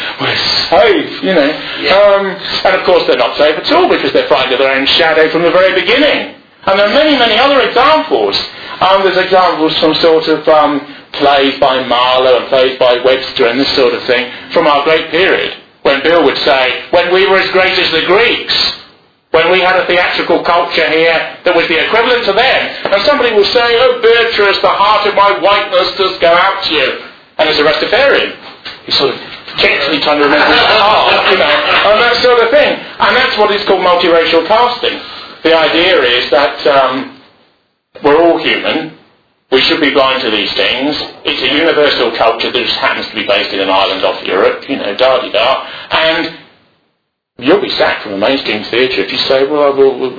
and of course they're not safe at all because they're frightened of their own shadow from the very beginning. And there are many, many other examples. There's examples from sort of plays by Marlowe and plays by Webster and this sort of thing from our great period, when Bill would say, when we were as great as the Greeks, when we had a theatrical culture here that was the equivalent to them, and somebody will say, oh Beatrice, the heart of my whiteness does go out to you, and as a Rastafarian, he's sort of gently trying to remember his heart, and that sort of thing. And that's what is called multiracial casting. The idea is that we're all human. We should be blind to these things. It's a universal culture that just happens to be based in an island off Europe, da-di-da. And you'll be sacked from a mainstream theatre if you say, well,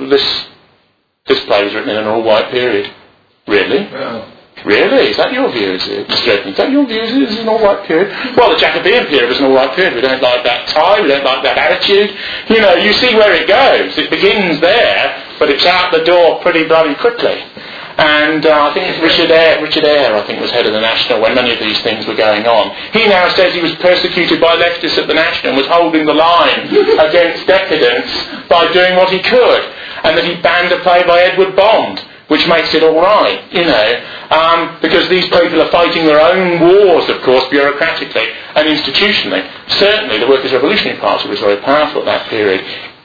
this play was written in an all-white period. Really? Yeah. Really? Is that your view, is it, Mr. Edmonds? Is that your view? Is it an all-white period? Well, the Jacobean period was an all-white period. We don't like that tie. We don't like that attitude. You see where it goes. It begins there, but it's out the door pretty bloody quickly. And I think it's Richard Eyre, I think, was head of the National when many of these things were going on. He now says he was persecuted by leftists at the National and was holding the line against decadence by doing what he could. And that he banned a play by Edward Bond, which makes it all right, because these people are fighting their own wars, of course, bureaucratically and institutionally. Certainly the Workers' Revolutionary Party was very powerful at that period.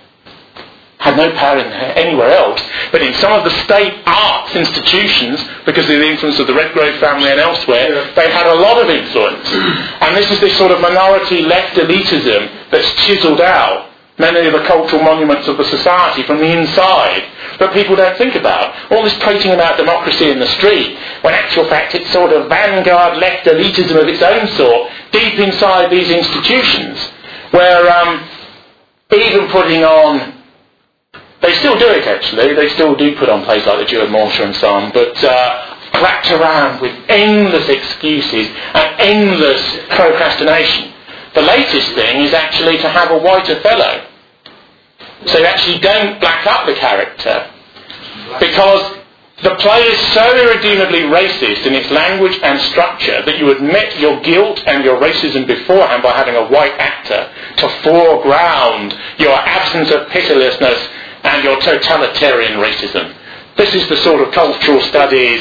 Had no power anywhere else, but in some of the state arts institutions, because of the influence of the Redgrave family and elsewhere, they had a lot of influence. And this is this sort of minority left elitism that's chiselled out many of the cultural monuments of the society from the inside that people don't think about. All this prating about democracy in the street, when in actual fact it's sort of vanguard left elitism of its own sort, deep inside these institutions, where even putting on... They still do it, actually. They still do put on plays like the Jew of Malta and so on, but wrapped around with endless excuses and endless procrastination. The latest thing is actually to have a white Othello. So you actually don't black up the character, because the play is so irredeemably racist in its language and structure that you admit your guilt and your racism beforehand by having a white actor to foreground your absence of pitilessness and your totalitarian racism. This is the sort of cultural studies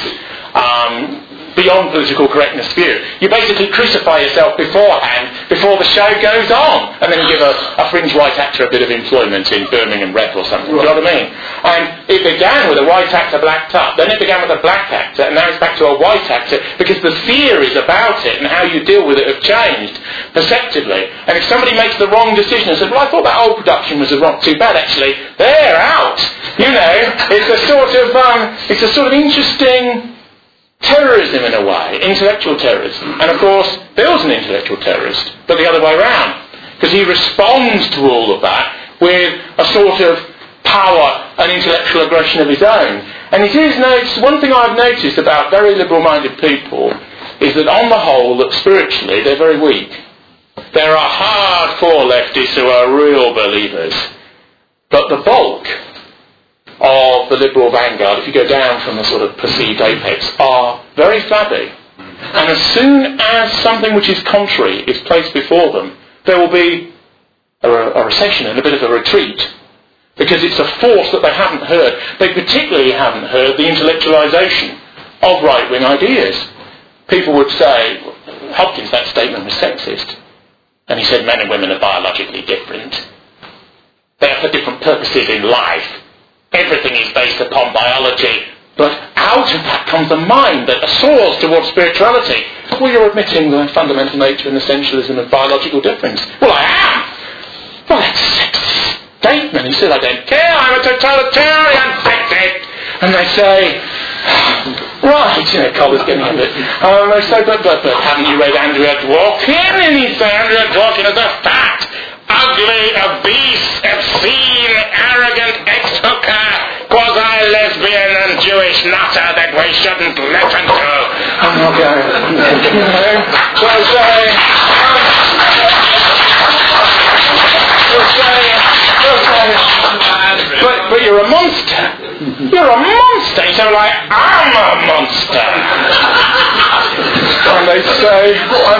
beyond political correctness view. You basically crucify yourself beforehand, before the show goes on, and then you give a fringe white actor a bit of employment in Birmingham Rep or something. Right. Do you know what I mean? And it began with a white actor blacked up, then it began with a black actor, and now it's back to a white actor, because the theories about it and how you deal with it have changed perceptibly. And if somebody makes the wrong decision and says, well, I thought that old production was not too bad, actually, they're out. It's a sort of interesting terrorism in a way, intellectual terrorism. And of course, Bill's an intellectual terrorist, but the other way around, because he responds to all of that with a sort of power and intellectual aggression of his own. And it's one thing I've noticed about very liberal-minded people is that on the whole, that spiritually, they're very weak. There are hardcore leftists who are real believers, but the bulk of the liberal vanguard, if you go down from the sort of perceived apex, are very flabby. And as soon as something which is contrary is placed before them, there will be a recession and a bit of a retreat, because it's a force that they haven't heard. They particularly haven't heard the intellectualisation of right-wing ideas. People would say, Hopkins, that statement was sexist. And he said men and women are biologically different. They are for different purposes in life. Everything is based upon biology, but out of that comes a mind that soars towards spirituality. Well, you're admitting the fundamental nature and essentialism of biological difference. Well, I am. Well, that's a sexist statement. He said, I don't care, I'm a totalitarian, that's it. And they say, right, Collar's getting a bit. They say, but haven't you read Andrea Dworkin? And he said, Andrea Dworkin is a fat, ugly, obese, obscene, arrogant ex-hooker, quasi-lesbian and Jewish nutter that we shouldn't listen to. Okay. So but you're a monster. You're a monster. You sound like, I'm a monster. And they'd say,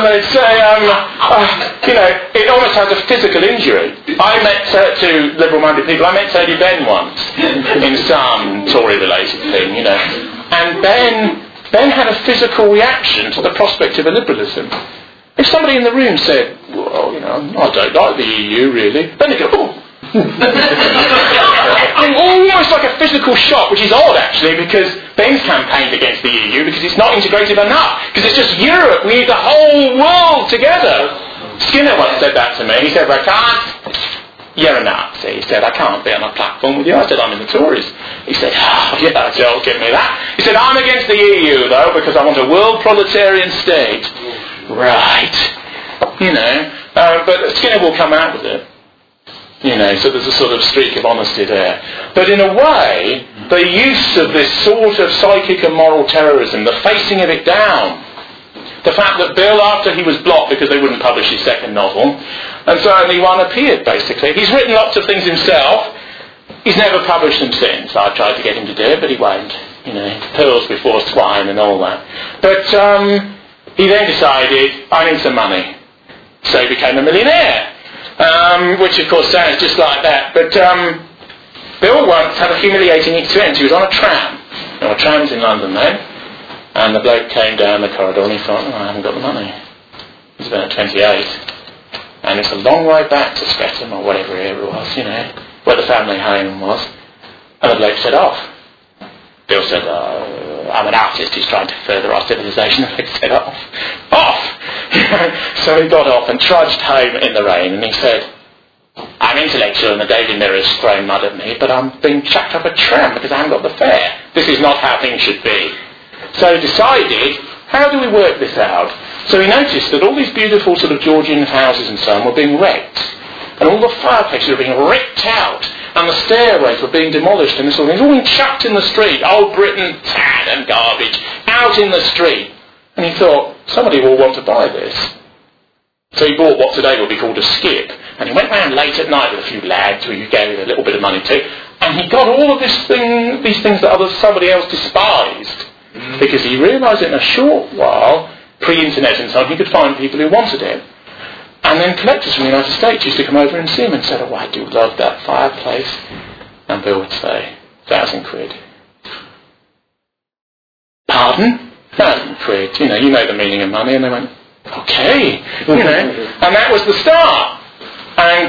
it almost has a physical injury. I met two liberal-minded people. I met Tony Benn once in some Tory-related thing, and Ben had a physical reaction to the prospect of a liberalism. If somebody in the room said, well, I don't like the EU really, then he'd go, oh. Almost like a physical shock, which is odd actually, because Ben's campaigned against the EU because it's not integrated enough, because it's just Europe, we need the whole world together. Skinner once said that to me. He said, I can't. You're a Nazi. He said, I can't be on a platform with you. I said, I'm in the Tories. He said, yeah, Joel, give me that. He said, I'm against the EU, though, because I want a world proletarian state. Right. But Skinner will come out with it. So there's a sort of streak of honesty there. But in a way, the use of this sort of psychic and moral terrorism, the facing of it down, the fact that Bill, after he was blocked because they wouldn't publish his second novel, and so only one appeared, basically. He's written lots of things himself. He's never published them since. I've tried to get him to do it, but he won't. Pearls before swine and all that. But he then decided, I need some money. So he became a millionaire. Which, of course, sounds just like that. But Bill once had a humiliating experience. He was on a tram. There were trams in London then. And the bloke came down the corridor and he thought, I haven't got the money. He was about 28. And it's a long way back to Streatham or whatever it was, where the family home was. And the bloke said, off. Bill said, I'm an artist who's trying to further our civilization. And he said, off. So he got off and trudged home in the rain, and he said, I'm intellectual and the Daily Mirror's thrown mud at me, but I'm being chucked up a tram because I haven't got the fare. This is not how things should be. So he decided, how do we work this out? So he noticed that all these beautiful sort of Georgian houses and so on were being wrecked. And all the fireplaces were being ripped out. And the stairways were being demolished and this sort of thing. It was all being chucked in the street. Old Britain, tad and garbage, out in the street. And he thought, somebody will want to buy this. So he bought what today would be called a skip. And he went round late at night with a few lads who he gave a little bit of money to. And he got all of these things that somebody else despised. Because he realised in a short while, pre-internet and so on, he could find people who wanted it. And then collectors from the United States used to come over and see him and said, I do love that fireplace. And Bill would say, 1,000 quid. Pardon? 1,000 quid. You know the meaning of money. And they went, okay. And that was the start. And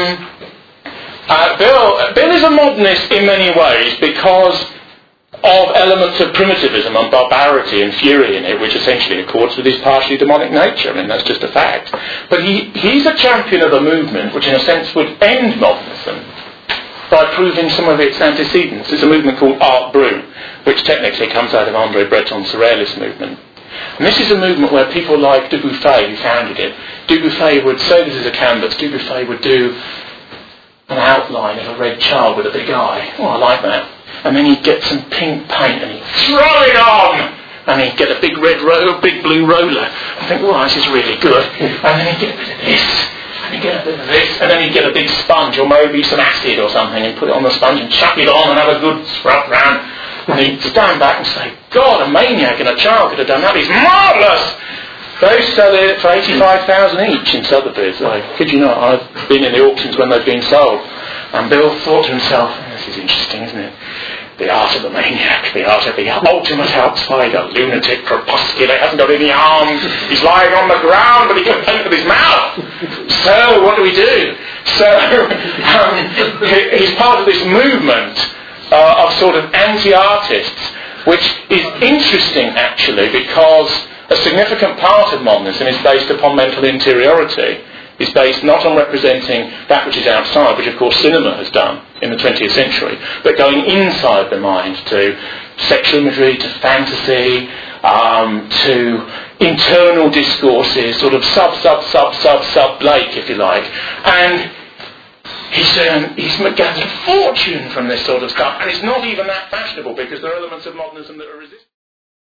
Bill is a modernist in many ways because of elements of primitivism and barbarity and fury in it, which essentially accords with his partially demonic nature. That's just a fact. But he's a champion of a movement which in a sense would end modernism by proving some of its antecedents. It's a movement called Art Brut, which technically comes out of André Breton's Surrealist movement. And this is a movement where people like Dubuffet, who founded it, Dubuffet would say this is a canvas, Dubuffet would do an outline of a red child with a big eye. Oh, I like that. And then he'd get some pink paint and he'd throw it on! And he'd get a big big blue roller. I think, this is really good. And then he'd get a bit of this, and he'd get a bit of this, and then he'd get a big sponge, or maybe some acid or something, and put it on the sponge and chuck it on and have a good scrub round. And he'd stand back and say, God, a maniac and a child could have done that. He's marvellous! They sell it for 85,000 each in Sotheby's. I kid you not, I've been in the auctions when they've been sold. And Bill thought to himself, this is interesting, isn't it? The art of the maniac, the art of the ultimate outsider, lunatic, crepuscular, hasn't got any arms, he's lying on the ground, but he can paint with his mouth. So, what do we do? So, he's part of this movement of sort of anti-artists, which is interesting, actually, because a significant part of modernism is based upon mental interiority. Is based not on representing that which is outside, which of course cinema has done in the 20th century, but going inside the mind to sexual imagery, to fantasy, to internal discourses, sort of sub Blake, if you like. And he's gathered a fortune from this sort of stuff, and it's not even that fashionable because there are elements of modernism that are resistant.